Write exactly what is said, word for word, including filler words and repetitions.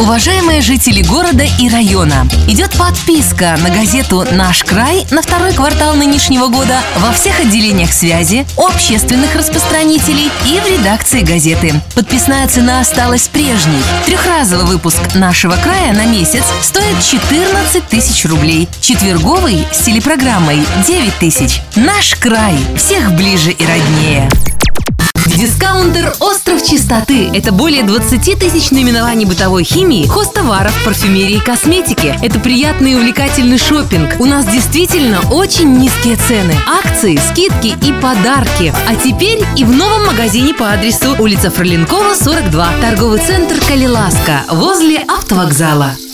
Уважаемые жители города и района, идет подписка на газету «Наш край» на второй квартал нынешнего года во всех отделениях связи, у общественных распространителей и в редакции газеты. Подписная цена осталась прежней. Трехразовый выпуск «Нашего края» на месяц стоит четырнадцать тысяч рублей. Четверговый с телепрограммой девять тысяч. «Наш край» всех ближе и роднее. Дискаунтер «Остров чистоты» – это более двадцати тысяч наименований бытовой химии, хозтоваров, парфюмерии и косметики. Это приятный и увлекательный шопинг. У нас действительно очень низкие цены, акции, скидки и подарки. А теперь и в новом магазине по адресу улица Фроленкова, сорок два, торговый центр «Калиласка» возле автовокзала.